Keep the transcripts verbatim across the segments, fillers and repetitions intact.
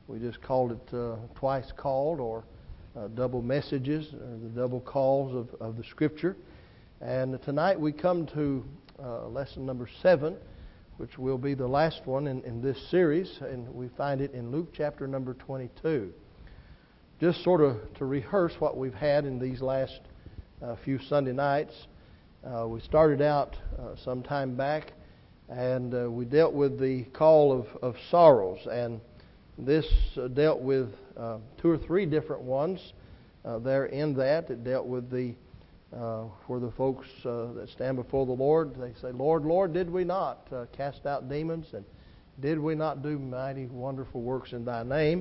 We just called it uh, twice called, or uh, double messages, or the double calls of, of the Scripture. And tonight we come to uh, lesson number seven, which will be the last one in, in this series, and we find it in Luke chapter number twenty-two. Just sort of to rehearse what we've had in these last uh, few Sunday nights. Uh, we started out uh, some time back, and uh, we dealt with the call of, of sorrows, and this uh, dealt with uh, two or three different ones uh, there in that. It dealt with the uh, for the folks uh, that stand before the Lord. They say, "Lord, Lord, did we not uh, cast out demons, and did we not do mighty, wonderful works in Thy name?"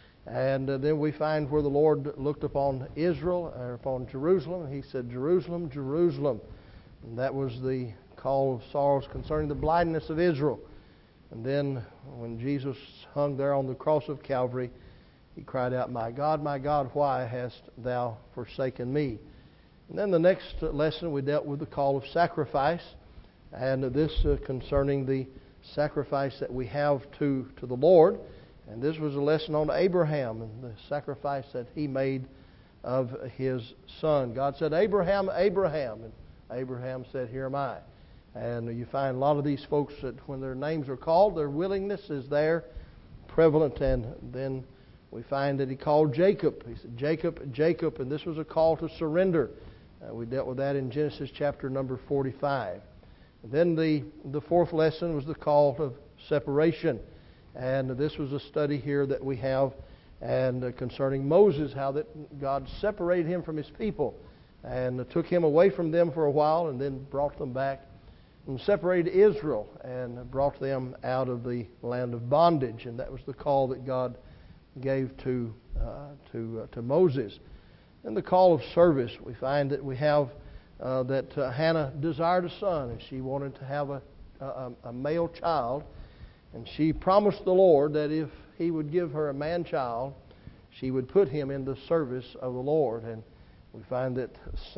And uh, then we find where the Lord looked upon Israel, or upon Jerusalem, and He said, "Jerusalem, Jerusalem." And that was the call of sorrows concerning the blindness of Israel. And then when Jesus hung there on the cross of Calvary, He cried out, "My God, my God, why hast Thou forsaken me?" And then the next lesson we dealt with the call of sacrifice, and this uh, concerning the sacrifice that we have to, to the Lord. And this was a lesson on Abraham and the sacrifice that he made of his son. God said, "Abraham, Abraham." And Abraham said, "Here am I." And you find a lot of these folks that when their names are called, their willingness is there, prevalent. And then we find that He called Jacob. He said, "Jacob, Jacob." And this was a call to surrender. Uh, we dealt with that in Genesis chapter number forty-five. And then the, the fourth lesson was the call of separation. And this was a study here that we have and uh, concerning Moses, how that God separated him from His people and uh, took him away from them for a while and then brought them back and separated Israel and brought them out of the land of bondage. And that was the call that God gave to uh, to uh, to Moses. And the call of service, we find that we have uh, that uh, Hannah desired a son, and she wanted to have a, a, a male child. And she promised the Lord that if He would give her a man child, she would put him in the service of the Lord. And we find that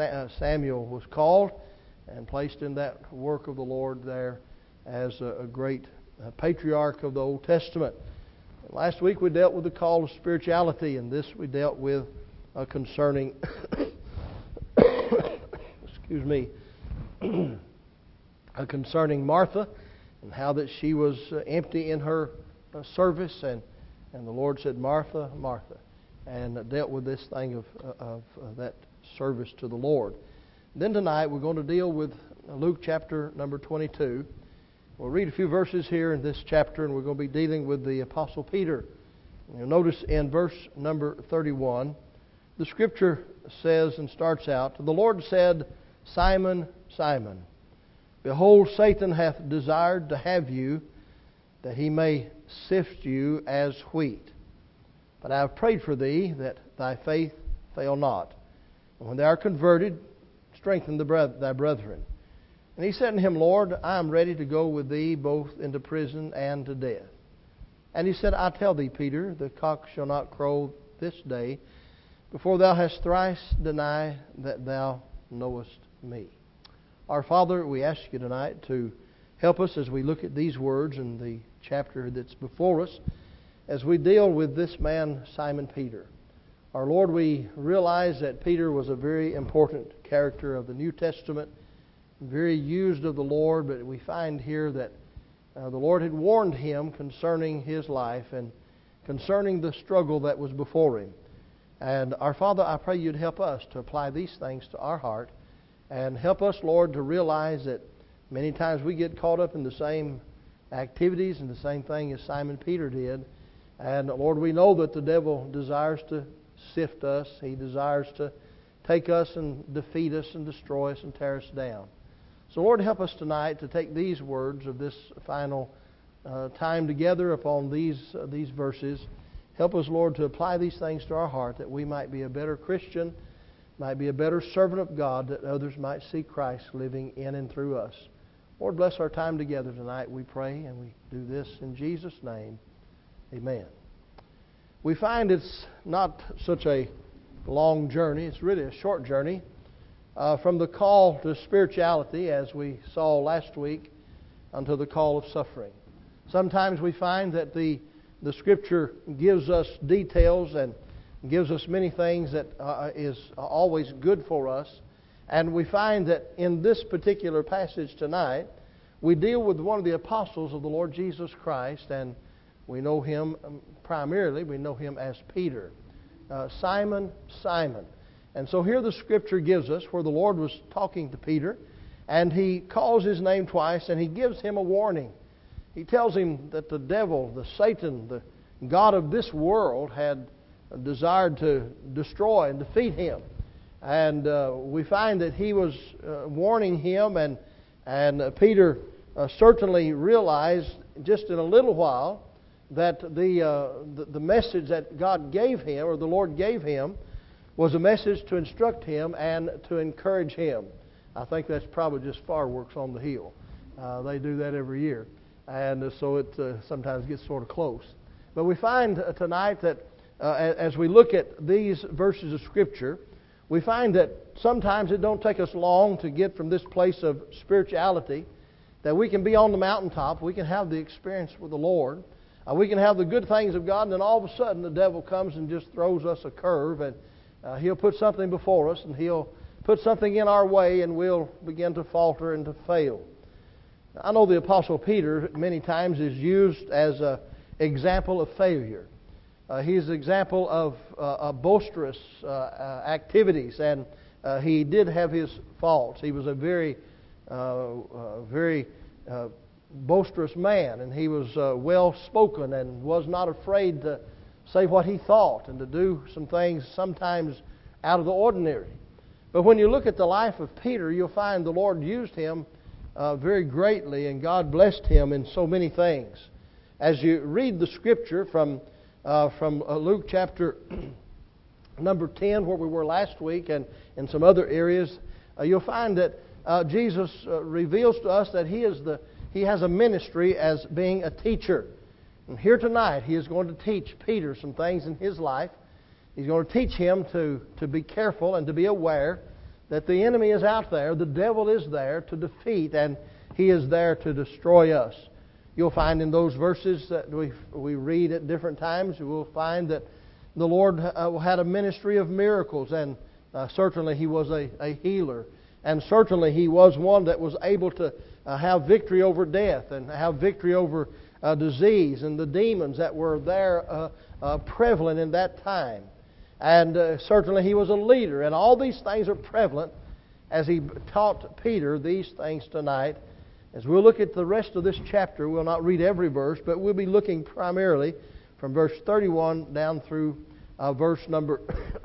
Samuel was called and placed in that work of the Lord there as a, a great uh, patriarch of the Old Testament. And last week we dealt with the call of spirituality, and this we dealt with uh, concerning, excuse me, uh, concerning Martha, and how that she was uh, empty in her uh, service, and, and the Lord said, "Martha, Martha," and uh, dealt with this thing of, uh, of uh, that service to the Lord. Then tonight we're going to deal with Luke chapter number twenty-two. We'll read a few verses here in this chapter, and we're going to be dealing with the Apostle Peter. And you'll notice in verse number thirty-one, the Scripture says and starts out, "The Lord said, Simon, Simon, behold, Satan hath desired to have you, that he may sift you as wheat. But I have prayed for thee, that thy faith fail not. And when thou art converted, strengthen the bre- thy brethren." And he said unto him, "Lord, I am ready to go with thee both into prison and to death." And he said, "I tell thee, Peter, the cock shall not crow this day, before thou hast thrice denied that thou knowest me." Our Father, we ask You tonight to help us as we look at these words in the chapter that's before us, as we deal with this man, Simon Peter. Our Lord, we realize that Peter was a very important character of the New Testament, very used of the Lord, but we find here that uh, the Lord had warned him concerning his life and concerning the struggle that was before him. And our Father, I pray You'd help us to apply these things to our heart, and help us, Lord, to realize that many times we get caught up in the same activities and the same thing as Simon Peter did. And Lord, we know that the devil desires to sift us. He desires to take us and defeat us and destroy us and tear us down. So Lord, help us tonight to take these words of this final uh, time together upon these, uh, these verses. Help us, Lord, to apply these things to our heart, that we might be a better Christian, might be a better servant of God, that others might see Christ living in and through us. Lord, bless our time together tonight, we pray, and we do this in Jesus' name. Amen. We find it's not such a long journey. It's really a short journey uh, from the call to spirituality, as we saw last week, unto the call of suffering. Sometimes we find that the the Scripture gives us details and gives us many things that uh, is always good for us. And we find that in this particular passage tonight, we deal with one of the apostles of the Lord Jesus Christ, and we know him primarily, we know him as Peter. Uh, Simon, Simon. And so here the Scripture gives us where the Lord was talking to Peter, and He calls his name twice, and He gives him a warning. He tells him that the devil, the Satan, the god of this world had desired to destroy and defeat him. And uh, we find that he was uh, warning him, and, and uh, Peter uh, certainly realized just in a little while that the, uh, the the message that God gave him, or the Lord gave him, was a message to instruct him and to encourage him. I think that's probably just fireworks on the hill. Uh, they do that every year. And uh, so it uh, sometimes gets sort of close. But we find uh, tonight that uh, as we look at these verses of Scripture, we find that sometimes it don't take us long to get from this place of spirituality, that we can be on the mountaintop, we can have the experience with the Lord, uh, we can have the good things of God, and then all of a sudden the devil comes and just throws us a curve, and uh, he'll put something before us, and he'll put something in our way, and we'll begin to falter and to fail. I know the Apostle Peter many times is used as an example of failure. Uh, he's an example of uh, boisterous uh, uh, activities, and uh, he did have his faults. He was a very, uh, uh, very uh, boisterous man, and he was uh, well-spoken and was not afraid to say what he thought and to do some things sometimes out of the ordinary. But when you look at the life of Peter, you'll find the Lord used him uh, very greatly, and God blessed him in so many things. As you read the Scripture from uh, from uh, Luke chapter number ten, where we were last week, and in some other areas, uh, you'll find that uh, Jesus uh, reveals to us that He is the He has a ministry as being a teacher. And here tonight, He is going to teach Peter some things in his life. He's going to teach him to, to be careful and to be aware that the enemy is out there, the devil is there to defeat, and he is there to destroy us. You'll find in those verses that we we read at different times, we'll find that the Lord had a ministry of miracles, and uh, certainly He was a, a healer. And certainly He was one that was able to uh, have victory over death and have victory over uh, disease and the demons that were there uh, uh, prevalent in that time. And uh, certainly He was a leader. And all these things are prevalent as He taught Peter these things tonight. As we'll look at the rest of this chapter, we'll not read every verse, but we'll be looking primarily from verse thirty-one down through uh, verse number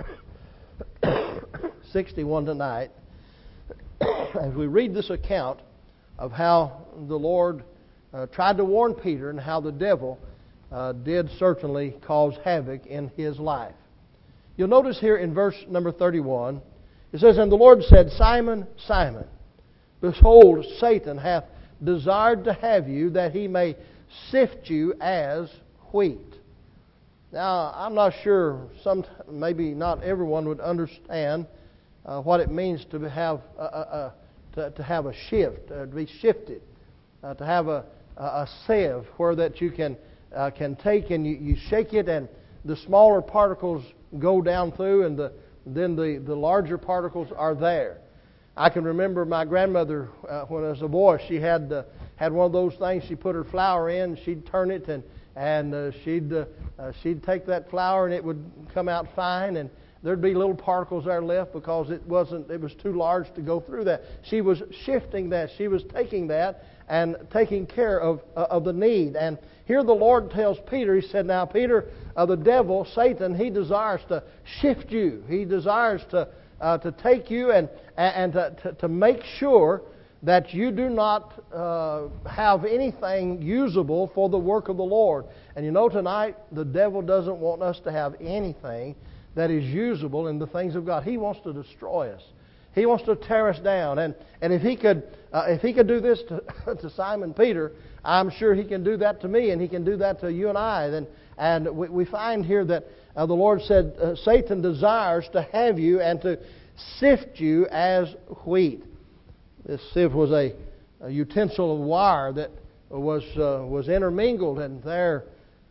sixty-one tonight. As we read this account of how the Lord uh, tried to warn Peter and how the devil uh, did certainly cause havoc in his life. You'll notice here in verse number thirty-one, it says, "And the Lord said, Simon, Simon, behold, Satan hath desired to have you, that he may sift you as wheat." Now, I'm not sure, some maybe not everyone would understand uh, what it means to have a, a, a to, to have a shift, uh, to be shifted, uh, to have a, a, a sieve where that you can uh, can take and you, you shake it, and the smaller particles go down through, and the then the, the larger particles are there. I can remember my grandmother uh, when I was a boy. She had uh, had one of those things. She put her flour in. She'd turn it, and and uh, she'd uh, uh, she'd take that flour, and it would come out fine. And there'd be little particles there left because it wasn't. It was too large to go through that. She was shifting that. She was taking that and taking care of uh, of the need. And here the Lord tells Peter. He said, "Now, Peter, uh, the devil, Satan, he desires to shift you. He desires to." Uh, to take you and and to, to, to make sure that you do not uh, have anything usable for the work of the Lord. And you know, tonight, the devil doesn't want us to have anything that is usable in the things of God. He wants to destroy us. He wants to tear us down. And and if he could uh, if he could do this to, to Simon Peter, I'm sure he can do that to me, and he can do that to you and I. And, and we, we find here that Uh, the Lord said, uh, Satan desires to have you and to sift you as wheat. This sieve was a, a utensil of wire that was uh, was intermingled, and there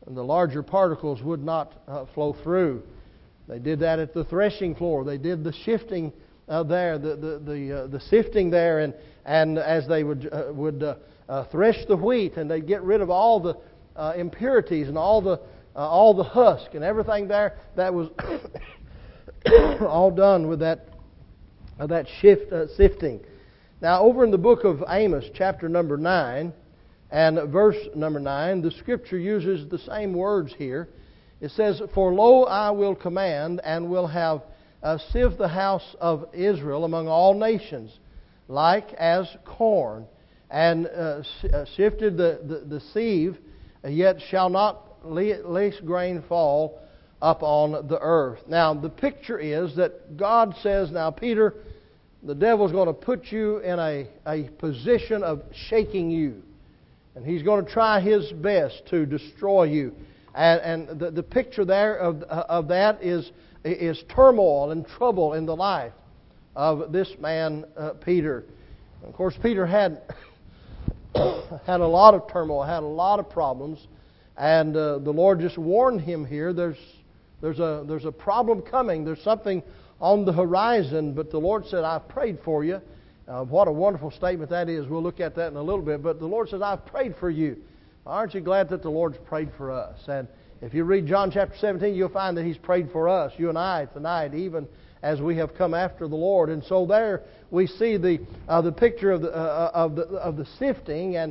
and the larger particles would not uh, flow through. They did that at the threshing floor. They did the shifting uh, there, the the the, uh, the sifting there, and and as they would uh, would uh, uh, thresh the wheat, and they'd get rid of all the uh, impurities and all the uh, all the husk and everything there. That was all done with that uh, that shift uh, sifting. Now, over in the book of Amos, chapter number nine, and verse number nine, the Scripture uses the same words here. It says, "For lo, I will command, and will have uh, sieved the house of Israel among all nations, like as corn, and uh, sifted the, the, the sieve, yet shall not least grain fall upon the earth." Now, the picture is that God says, now, Peter, the devil's going to put you in a, a position of shaking you. And he's going to try his best to destroy you. And, and the, the picture there of, of that is, is turmoil and trouble in the life of this man, uh, Peter. And of course, Peter had, had a lot of turmoil, had a lot of problems. And uh, the Lord just warned him here, there's, there's, a, there's a problem coming. There's something on the horizon. But the Lord said, "I've prayed for you." Uh, what a wonderful statement that is. We'll look at that in a little bit. But the Lord says, "I've prayed for you." Aren't you glad that the Lord's prayed for us? And if you read John chapter seventeen, you'll find that He's prayed for us, you and I, tonight, even as we have come after the Lord. And so there we see the uh, the picture of the uh, of the of the sifting. And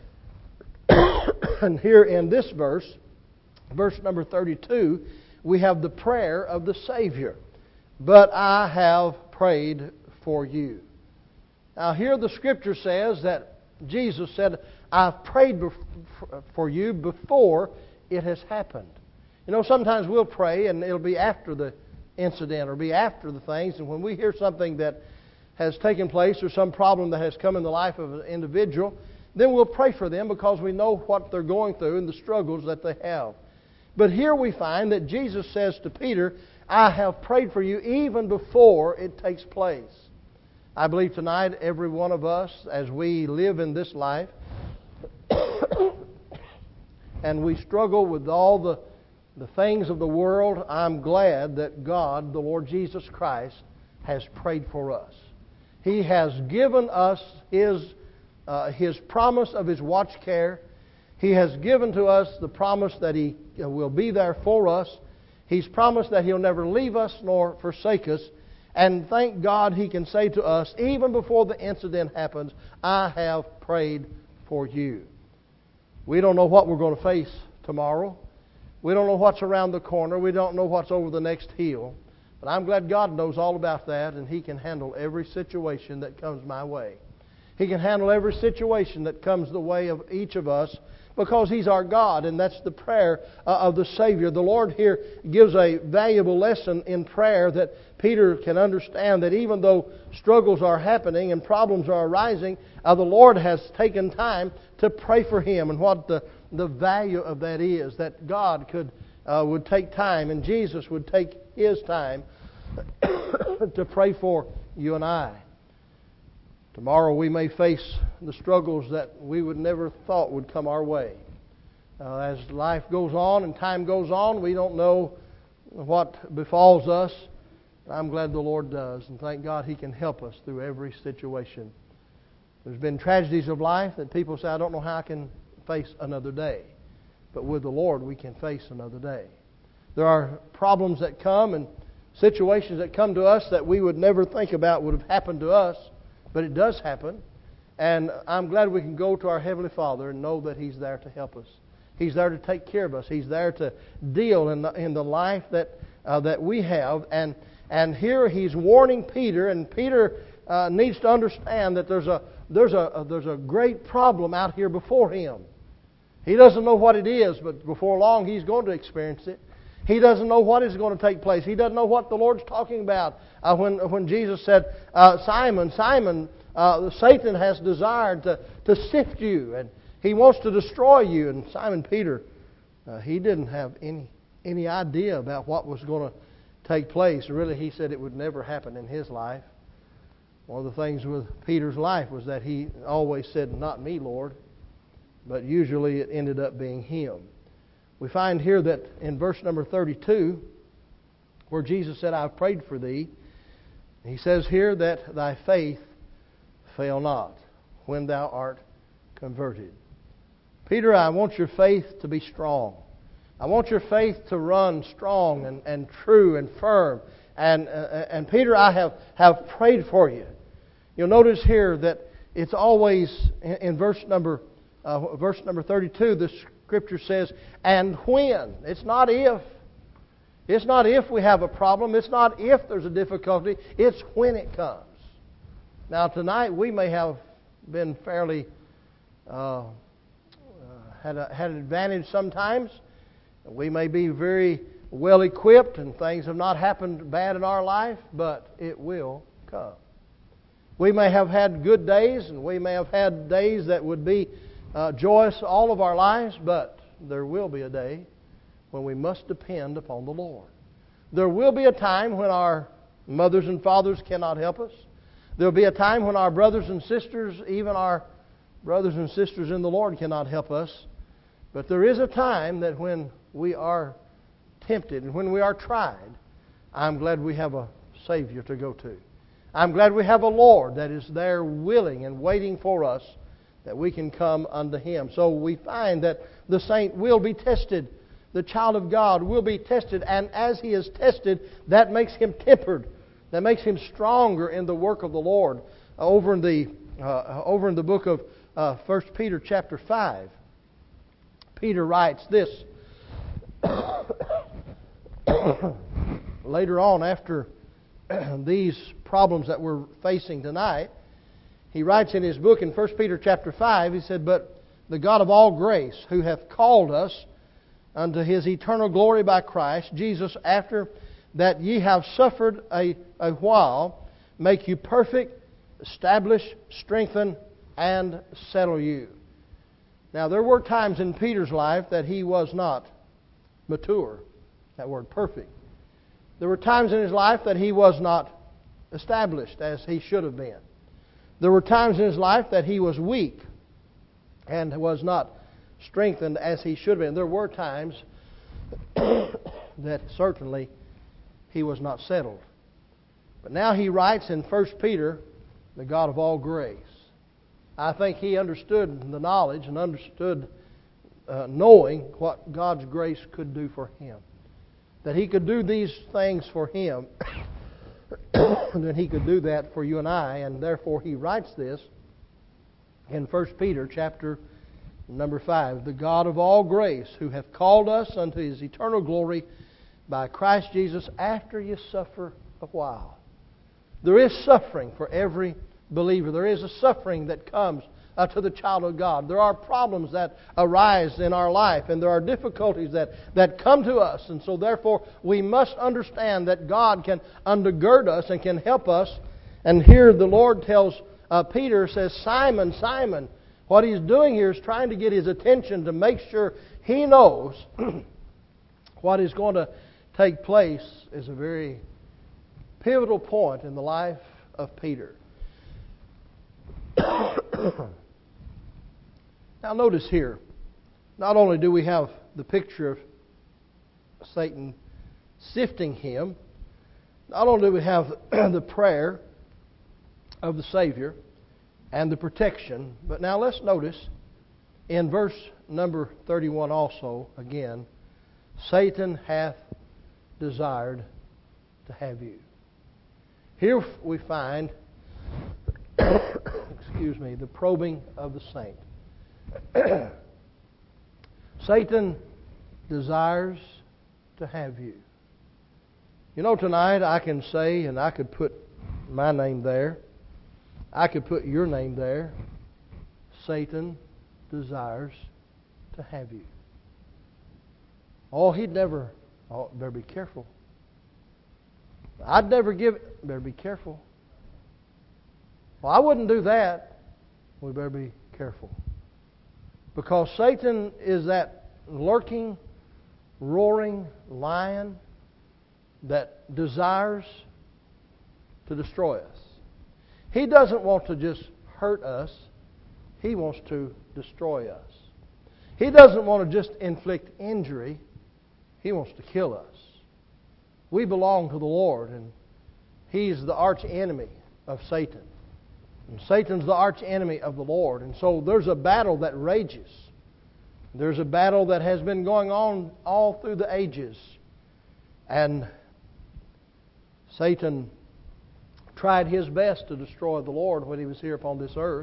and here in this verse, verse number thirty-two, we have the prayer of the Savior. "But I have prayed for you." Now here the Scripture says that Jesus said, "I've prayed for you before it has happened." You know, sometimes we'll pray and it'll be after the incident or be after the things. And when we hear something that has taken place or some problem that has come in the life of an individual, then we'll pray for them because we know what they're going through and the struggles that they have. But here we find that Jesus says to Peter, "I have prayed for you even before it takes place." I believe tonight every one of us, as we live in this life, and we struggle with all the, the things of the world, I'm glad that God, the Lord Jesus Christ, has prayed for us. He has given us His, uh, His promise of His watch care. He has given to us the promise that He will be there for us. He's promised that He'll never leave us nor forsake us. And thank God He can say to us, even before the incident happens, "I have prayed for you." We don't know what we're going to face tomorrow. We don't know what's around the corner. We don't know what's over the next hill. But I'm glad God knows all about that, and He can handle every situation that comes my way. He can handle every situation that comes the way of each of us because He's our God, and that's the prayer of the Savior. The Lord here gives a valuable lesson in prayer that Peter can understand, that even though struggles are happening and problems are arising, uh, the Lord has taken time to pray for him, and what the, the value of that is, that God could uh, would take time, and Jesus would take His time to pray for you and I. Tomorrow we may face the struggles that we would never thought would come our way. Uh, as life goes on and time goes on, we don't know what befalls us. I'm glad the Lord does, and thank God He can help us through every situation. There's been tragedies of life that people say, "I don't know how I can face another day." But with the Lord, we can face another day. There are problems that come and situations that come to us that we would never think about would have happened to us. But it does happen. And I'm glad we can go to our Heavenly Father and know that He's there to help us. He's there to take care of us. He's there to deal in the, in the life that uh, that we have. And and here He's warning Peter, and Peter uh, needs to understand that there's a there's a there's a great problem out here before him. He doesn't know what it is, but before long he's going to experience it. He doesn't know what is going to take place. He doesn't know what the Lord's talking about. Uh, when when Jesus said, uh, "Simon, Simon, uh, Satan has desired to, to sift you, and he wants to destroy you." And Simon Peter, uh, he didn't have any any idea about what was going to take place. Really, he said it would never happen in his life. One of the things with Peter's life was that he always said, "Not me, Lord." But usually it ended up being him. We find here that in verse number thirty-two, where Jesus said, I've prayed for thee, He says here that thy faith fail not when thou art converted. Peter, I want your faith to be strong. I want your faith to run strong and, and true and firm. And, uh, and Peter, I have, have prayed for you. You'll notice here that it's always in, in verse number uh, verse number thirty-two, the Scripture says, and when. It's not if. It's not if we have a problem. It's not if there's a difficulty. It's when it comes. Now tonight we may have been fairly uh, uh, had a, had an advantage sometimes. We may be very well equipped and things have not happened bad in our life, but it will come. We may have had good days and we may have had days that would be uh, joyous all of our lives, but there will be a day when we must depend upon the Lord. There will be a time when our mothers and fathers cannot help us. There will be a time when our brothers and sisters, even our brothers and sisters in the Lord, cannot help us. But there is a time that when we are tempted and when we are tried, I'm glad we have a Savior to go to. I'm glad we have a Lord that is there willing and waiting for us, that we can come unto Him. So we find that the saint will be tested. The child of God will be tested. And as he is tested, that makes him tempered. That makes him stronger in the work of the Lord. Uh, over in the uh, over in the book of uh, First Peter chapter five, Peter writes this. Later on, after these problems that we're facing tonight, he writes in his book in First Peter chapter five, he said, but the God of all grace, who hath called us unto His eternal glory by Christ Jesus, after that ye have suffered a, a while, make you perfect, establish, strengthen, and settle you. Now there were times in Peter's life that he was not mature. That word perfect. There were times in his life that he was not established as he should have been. There were times in his life that he was weak and was not strengthened as he should have been. There were times that certainly he was not settled. But now he writes in First Peter, the God of all grace. I think he understood the knowledge and understood uh, knowing what God's grace could do for him. That He could do these things for him, and that He could do that for you and I, and therefore he writes this in First Peter chapter number five. The God of all grace, who hath called us unto His eternal glory by Christ Jesus, after you suffer a while. There is suffering for every believer. There is a suffering that comes uh, to the child of God. There are problems that arise in our life, and there are difficulties that, that come to us. And so therefore we must understand that God can undergird us and can help us. And here the Lord tells uh, Peter, says, Simon, Simon, what He's doing here is trying to get his attention to make sure he knows what is going to take place is a very pivotal point in the life of Peter. Now notice here, not only do we have the picture of Satan sifting him, not only do we have the prayer of the Savior and the protection, but now let's notice in verse number thirty-one also, again, Satan hath desired to have you. Here we find, excuse me, the probing of the saint. Satan desires to have you. You know, tonight I can say, and I could put my name there, I could put your name there. Satan desires to have you. Oh, he'd never, oh, better be careful. I'd never give it, better be careful. Well, I wouldn't do that. We better be careful. Because Satan is that lurking, roaring lion that desires to destroy us. He doesn't want to just hurt us. He wants to destroy us. He doesn't want to just inflict injury. He wants to kill us. We belong to the Lord, and He's the arch enemy of Satan. And Satan's the arch enemy of the Lord. And so there's a battle that rages. There's a battle that has been going on all through the ages. And Satan tried his best to destroy the Lord when He was here upon this earth.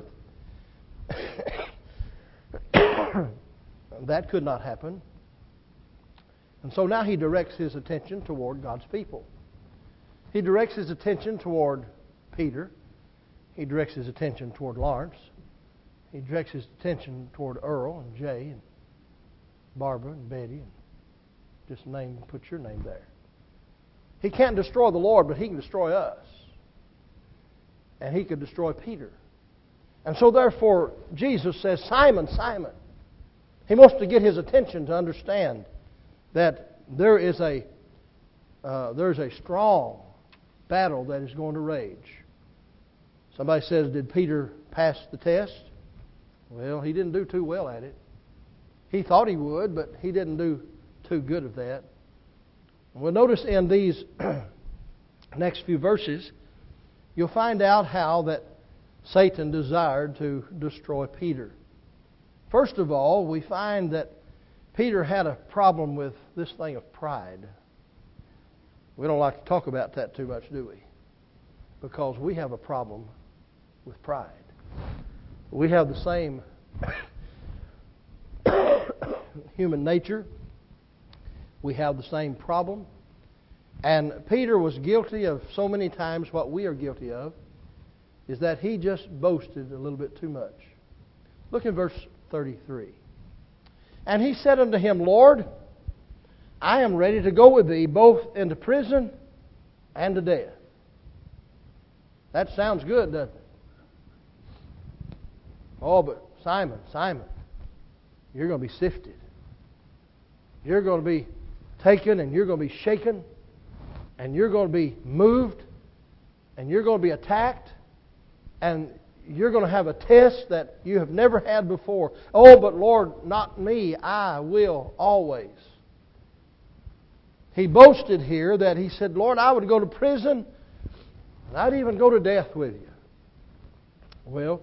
That could not happen. And so now he directs his attention toward God's people. He directs his attention toward Peter. He directs his attention toward Lawrence. He directs his attention toward Earl and Jay and Barbara and Betty. And just name, put your name there. He can't destroy the Lord, but He can destroy us. And He could destroy Peter. And so therefore, Jesus says, Simon, Simon. He wants to get his attention to understand that there is a uh, there's a strong battle that is going to rage. Somebody says, did Peter pass the test? Well, he didn't do too well at it. He thought he would, but he didn't do too good at that. Well, notice in these next few verses, you'll find out how that Satan desired to destroy Peter. First of all, we find that Peter had a problem with this thing of pride. We don't like to talk about that too much, do we? Because we have a problem with pride. We have the same human nature. We have the same problem. And Peter was guilty of so many times what we are guilty of, is that he just boasted a little bit too much. Look in verse thirty-three. And he said unto him, Lord, I am ready to go with thee both into prison and to death. That sounds good, doesn't it? Oh, but Simon, Simon, you're going to be sifted. You're going to be taken and you're going to be shaken and you're going to be moved and you're going to be attacked and you're going to have a test that you have never had before. Oh, but Lord, not me. I will always. He boasted here that he said, Lord, I would go to prison and I'd even go to death with you. Well,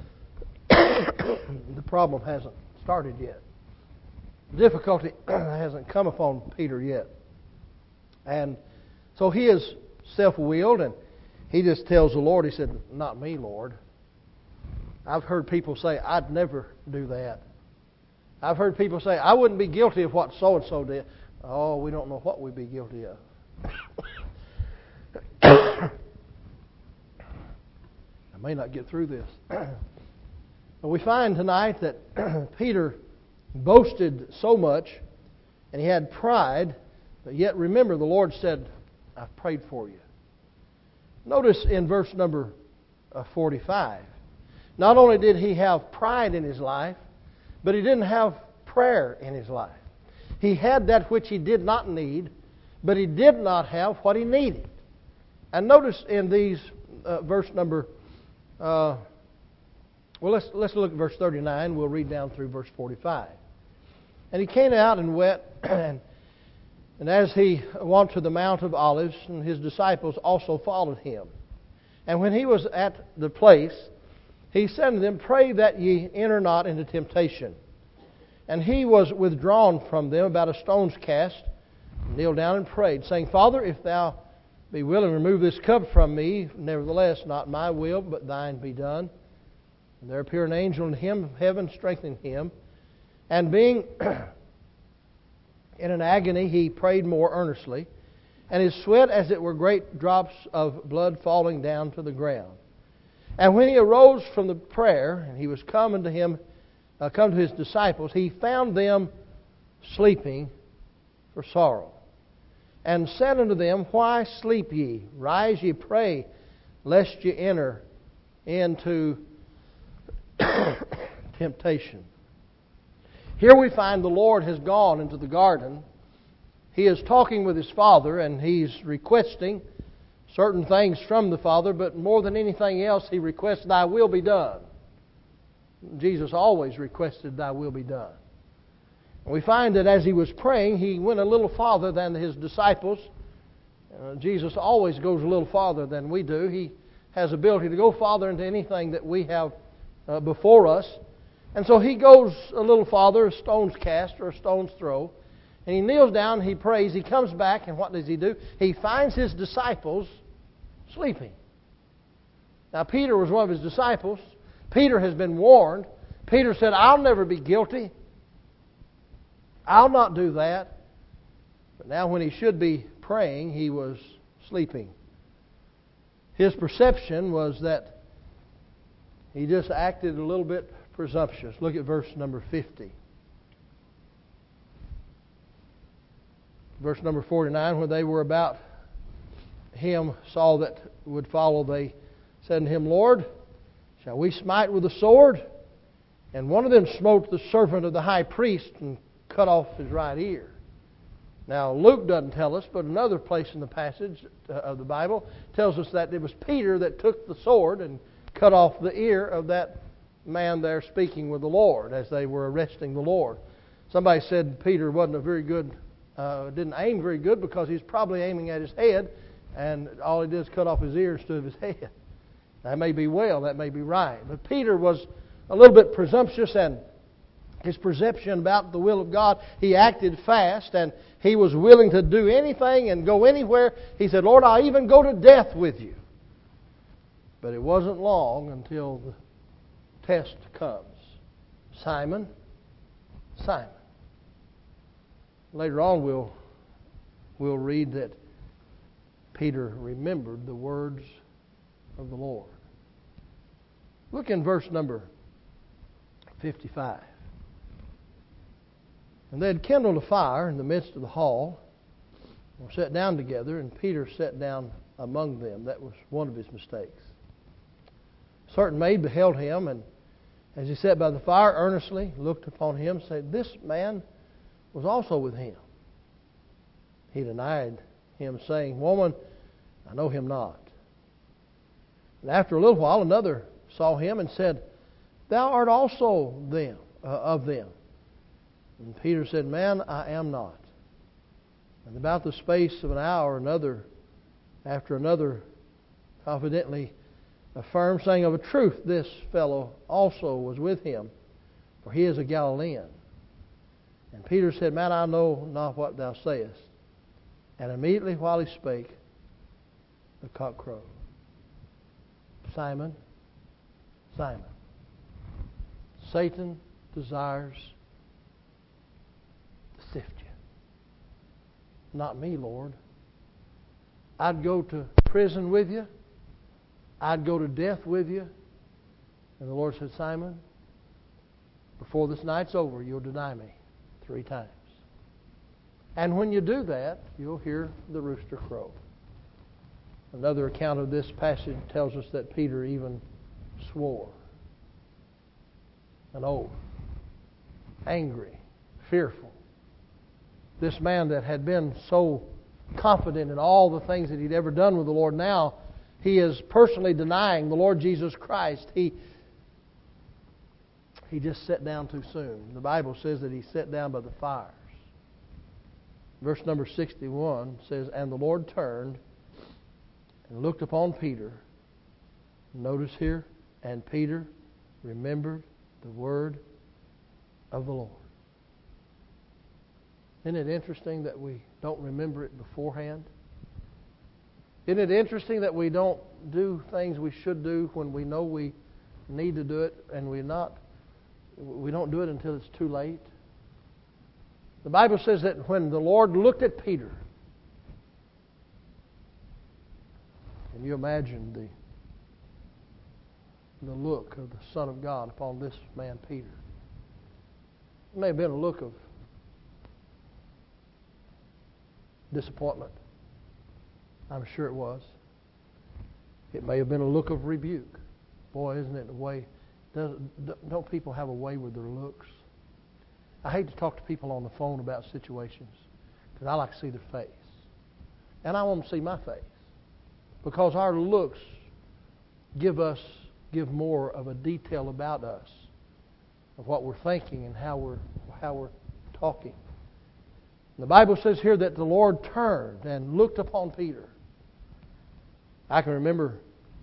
the problem hasn't started yet. The difficulty hasn't come upon Peter yet. And so he is self-willed and he just tells the Lord, he said, not me, Lord. I've heard people say, I'd never do that. I've heard people say, I wouldn't be guilty of what so-and-so did. Oh, we don't know what we'd be guilty of. I may not get through this. But we find tonight that Peter boasted so much and he had pride, but yet remember the Lord said, I've prayed for you. Notice in verse number forty-five, not only did he have pride in his life, but he didn't have prayer in his life. He had that which he did not need, but he did not have what he needed. And notice in these, uh, verse number, uh, well, let's, let's look at verse thirty-nine. We'll read down through verse forty-five. And he came out and went, and, and as he went to the Mount of Olives, and his disciples also followed him. And when he was at the place, he said unto them, Pray that ye enter not into temptation. And he was withdrawn from them about a stone's cast, kneeled down and prayed, saying, Father, if thou be willing, remove this cup from me. Nevertheless, not my will, but thine be done. And there appeared an angel in him of heaven, strengthening him. And being in an agony, he prayed more earnestly, and his sweat as it were great drops of blood falling down to the ground. And when he arose from the prayer, and he was come unto him, uh, come to his disciples, he found them sleeping for sorrow. And said unto them, Why sleep ye? Rise ye, pray, lest ye enter into temptation. Here we find the Lord has gone into the garden. He is talking with His Father, and He's requesting certain things from the Father, but more than anything else, He requests, Thy will be done. Jesus always requested, Thy will be done. We find that as he was praying, he went a little farther than his disciples. Uh, Jesus always goes a little farther than we do. He has ability to go farther into anything that we have uh, before us. And so he goes a little farther, a stone's cast or a stone's throw. And he kneels down, he prays, he comes back, and what does he do? He finds his disciples sleeping. Now, Peter was one of his disciples. Peter has been warned. Peter said, I'll never be guilty. I'll not do that. But now when he should be praying, he was sleeping. His perception was that he just acted a little bit presumptuous. Look at verse number fifty. Verse number forty-nine, when they were about him, Saul that would follow, they said to him, Lord, shall we smite with the sword? And one of them smote the servant of the high priest and cut off his right ear. Now, Luke doesn't tell us, but another place in the passage of the Bible tells us that it was Peter that took the sword and cut off the ear of that man there speaking with the Lord as they were arresting the Lord. Somebody said Peter wasn't a very good, uh, didn't aim very good because he's probably aiming at his head, and all he did is cut off his ear instead of his head. That may be well, that may be right. But Peter was a little bit presumptuous, and his perception about the will of God, he acted fast, and he was willing to do anything and go anywhere. He said, Lord, I'll even go to death with you. But it wasn't long until the test comes. Simon, Simon. Later on we'll, we'll read that Peter remembered the words of the Lord. Look in verse number fifty-five. And they had kindled a fire in the midst of the hall, and sat down together, and Peter sat down among them. That was one of his mistakes. A certain maid beheld him, and as he sat by the fire, earnestly looked upon him, and said, This man was also with him. He denied him, saying, Woman, I know him not. And after a little while, another saw him and said, Thou art also them uh, of them. And Peter said, Man, I am not. And about the space of an hour, another, after another, confidently affirmed, saying, Of a truth, this fellow also was with him, for he is a Galilean. And Peter said, Man, I know not what thou sayest. And immediately while he spake, the cock crowed. Simon, Simon, Satan desires to sift you. Not me, Lord. I'd go to prison with you. I'd go to death with you. And the Lord said, Simon, before this night's over, you'll deny me three times. And when you do that, you'll hear the rooster crow. Another account of this passage tells us that Peter even swore an oath, angry, fearful. This man that had been so confident in all the things that he'd ever done with the Lord, now he is personally denying the Lord Jesus Christ. He, he just sat down too soon. The Bible says that he sat down by the fires. Verse number sixty-one says, And the Lord turned and looked upon Peter. Notice here, and Peter remembered the word of the Lord. Isn't it interesting that we don't remember it beforehand? Isn't it interesting that we don't do things we should do when we know we need to do it, and we not we don't do it until it's too late? The Bible says that when the Lord looked at Peter, can you imagine the the look of the Son of God upon this man Peter? It may have been a look of disappointment. I'm sure it was. It may have been a look of rebuke. Boy, isn't it a way? Don't people have a way with their looks? I hate to talk to people on the phone about situations because I like to see their face. And I want them to see my face. Because our looks give us, give more of a detail about us, of what we're thinking and how we're, how we're talking. The Bible says here that the Lord turned and looked upon Peter. I can remember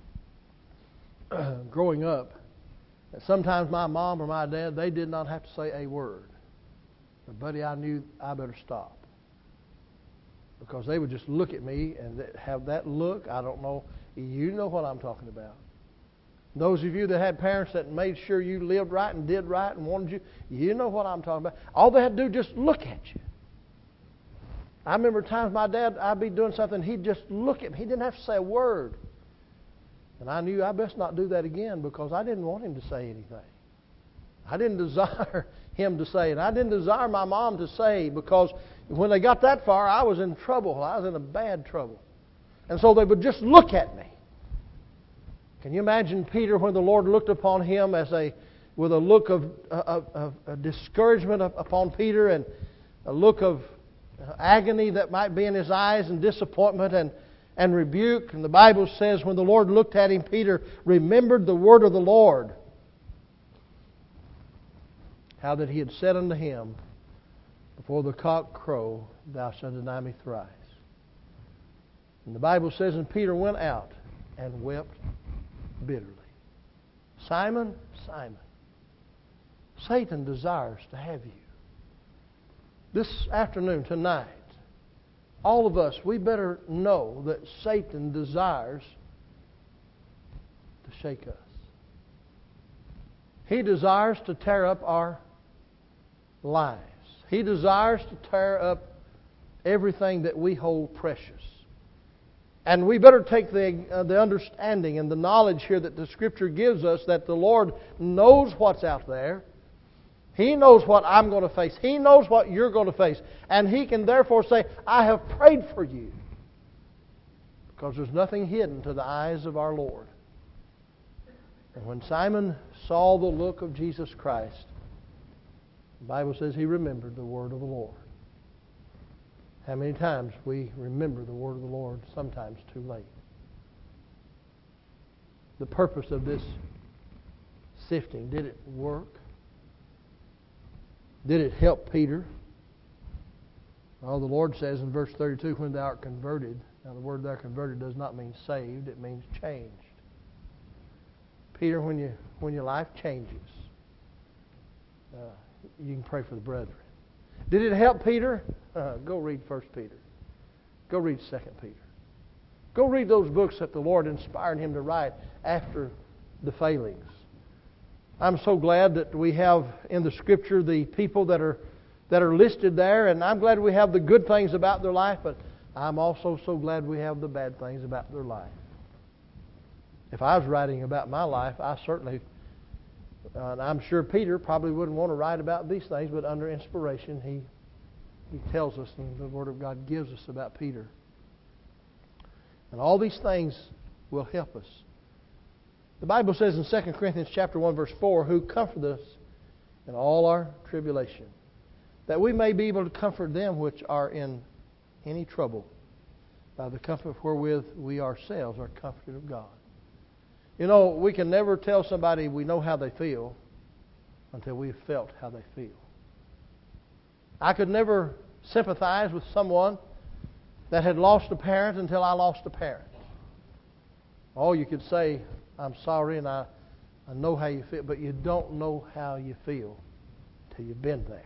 growing up that sometimes my mom or my dad, they did not have to say a word. But buddy, I knew I better stop. Because they would just look at me and have that look. I don't know. You know what I'm talking about. Those of you that had parents that made sure you lived right and did right and wanted you, you know what I'm talking about. All they had to do was just look at you. I remember times my dad, I'd be doing something, he'd just look at me. He didn't have to say a word. And I knew I best not do that again because I didn't want him to say anything. I didn't desire him to say it. I didn't desire my mom to say, because when they got that far, I was in trouble. I was in a bad trouble. And so they would just look at me. Can you imagine Peter when the Lord looked upon him as a with a look of, of, of, of discouragement upon Peter and a look of agony that might be in his eyes and disappointment and, and rebuke. And the Bible says when the Lord looked at him, Peter remembered the word of the Lord. How that he had said unto him, before the cock crow, thou shalt deny me thrice. And the Bible says, and Peter went out and wept bitterly. Simon, Simon, Satan desires to have you. This afternoon, tonight, all of us, we better know that Satan desires to shake us. He desires to tear up our lives. He desires to tear up everything that we hold precious. And we better take the, uh, the understanding and the knowledge here that the Scripture gives us that the Lord knows what's out there. He knows what I'm going to face. He knows what you're going to face. And He can therefore say, I have prayed for you. Because there's nothing hidden to the eyes of our Lord. And when Simon saw the look of Jesus Christ, the Bible says he remembered the word of the Lord. How many times we remember the word of the Lord? Sometimes too late. The purpose of this sifting, did it work? Did it help Peter? Well, the Lord says in verse thirty-two, when thou art converted. Now the word thou art converted does not mean saved, it means changed. Peter, when you when your life changes, uh, you can pray for the brethren. Did it help Peter? Uh, go read First Peter. Go read Second Peter. Go read those books that the Lord inspired him to write after the failings. I'm so glad that we have in the Scripture the people that are that are listed there, and I'm glad we have the good things about their life, but I'm also so glad we have the bad things about their life. If I was writing about my life, I certainly, uh, and I'm sure Peter probably wouldn't want to write about these things, but under inspiration, he he tells us, and the Word of God gives us about Peter. And all these things will help us. The Bible says in Second Corinthians chapter one, verse four, who comfort us in all our tribulation, that we may be able to comfort them which are in any trouble, by the comfort wherewith we ourselves are comforted of God. You know, we can never tell somebody we know how they feel until we've felt how they feel. I could never sympathize with someone that had lost a parent until I lost a parent. Oh, you could say, I'm sorry and I, I know how you feel, but you don't know how you feel till you've been there.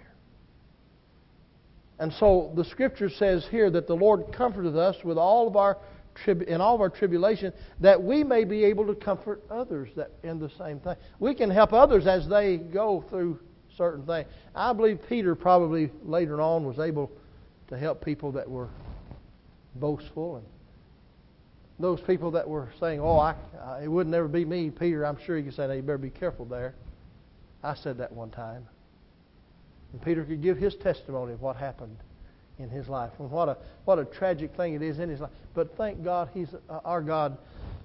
And so the Scripture says here that the Lord comforteth us with all of our trib- in all of our tribulation, that we may be able to comfort others that in the same thing. We can help others as they go through certain things. I believe Peter probably later on was able to help people that were boastful and those people that were saying, oh, I, I, it would never be me, Peter. I'm sure he could say, hey, you better be careful there. I said that one time. And Peter could give his testimony of what happened in his life and what a what a tragic thing it is in his life. But thank God, He's uh, our God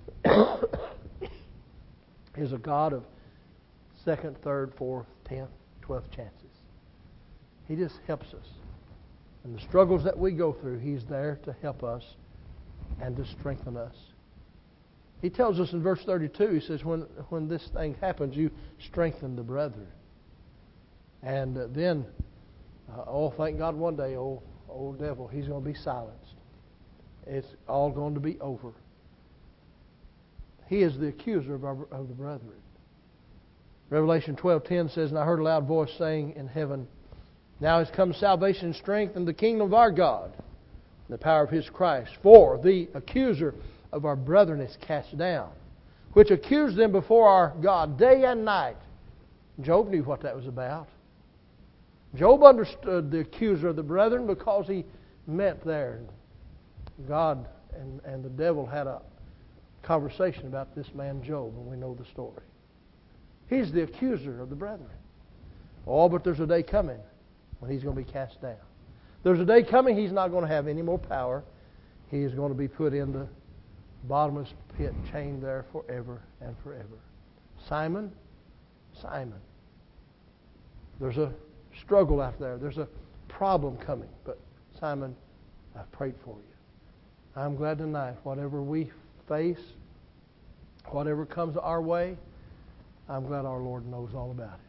is a God of second, third, fourth, tenth, twelfth chances. He just helps us. And the struggles that we go through, He's there to help us and to strengthen us. He tells us in verse thirty-two, He says, when, when this thing happens, you strengthen the brethren. And uh, then Uh, oh, thank God one day, old, old devil, he's going to be silenced. It's all going to be over. He is the accuser of, our, of the brethren. Revelation twelve ten says, "And I heard a loud voice saying in heaven, Now has come salvation and strength and the kingdom of our God, and the power of His Christ. For the accuser of our brethren is cast down, which accused them before our God day and night." Job knew what that was about. Job understood the accuser of the brethren because he met there. God and, and the devil had a conversation about this man Job, and we know the story. He's the accuser of the brethren. Oh, but there's a day coming when he's going to be cast down. There's a day coming he's not going to have any more power. He is going to be put in the bottomless pit, chained there forever and forever. Simon, Simon, there's a struggle out there. There's a problem coming. But Simon, I've prayed for you. I'm glad tonight, whatever we face, whatever comes our way, I'm glad our Lord knows all about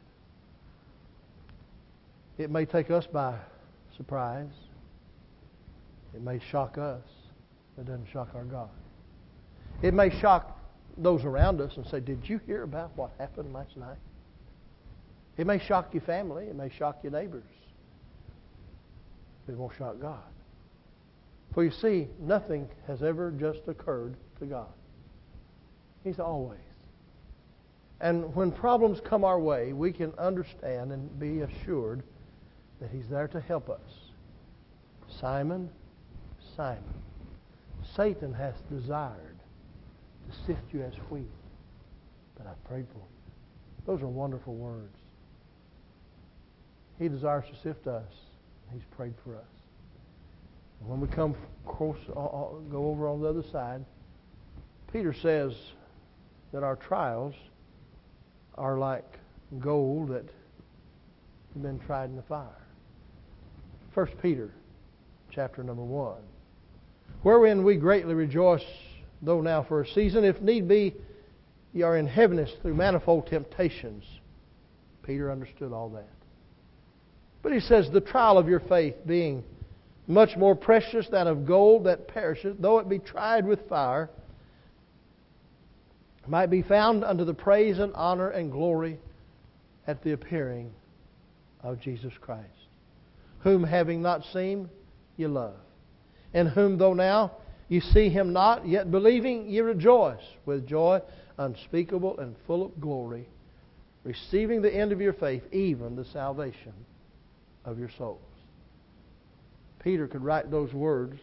it. It may take us by surprise. It may shock us. It doesn't shock our God. It may shock those around us and say, "Did you hear about what happened last night?" It may shock your family. It may shock your neighbors. But it won't shock God. For you see, nothing has ever just occurred to God. He's always. And when problems come our way, we can understand and be assured that He's there to help us. Simon, Simon, Satan has desired to sift you as wheat, but I've prayed for you. Those are wonderful words. He desires to sift us. He's prayed for us. And when we come close, go over on the other side, Peter says that our trials are like gold that have been tried in the fire. First Peter chapter number one. "Wherein we greatly rejoice, though now for a season, if need be, ye are in heaviness through manifold temptations." Peter understood all that. But he says, "The trial of your faith being much more precious than of gold that perisheth, though it be tried with fire, might be found unto the praise and honor and glory at the appearing of Jesus Christ, whom having not seen, ye love, in whom though now ye see Him not, yet believing ye rejoice with joy unspeakable and full of glory, receiving the end of your faith, even the salvation of your souls." Peter could write those words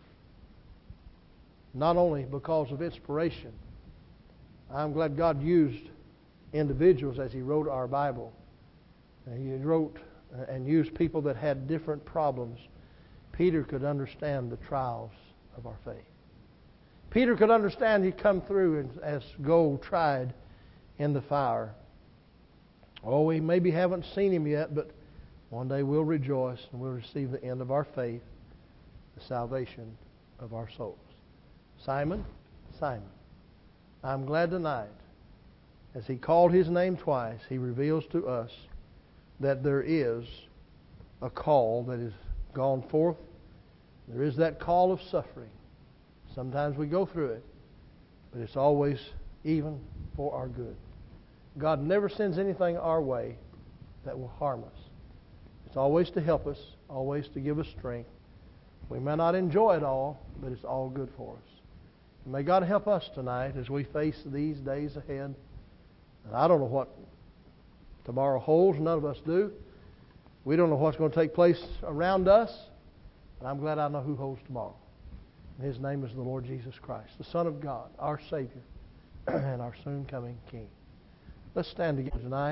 not only because of inspiration. I'm glad God used individuals as He wrote our Bible. He wrote and used people that had different problems. Peter could understand the trials of our faith. Peter could understand he'd come through as gold tried in the fire. Oh, we maybe haven't seen Him yet, but one day we'll rejoice and we'll receive the end of our faith, the salvation of our souls. Simon, Simon, I'm glad tonight, as He called His name twice, He reveals to us that there is a call that is gone forth. There is that call of suffering. Sometimes we go through it, but it's always even for our good. God never sends anything our way that will harm us. It's always to help us, always to give us strength. We may not enjoy it all, but it's all good for us. And may God help us tonight as we face these days ahead. And I don't know what tomorrow holds. None of us do. We don't know what's going to take place around us. But I'm glad I know who holds tomorrow. And His name is the Lord Jesus Christ, the Son of God, our Savior, and our soon-coming King. Let's stand together tonight.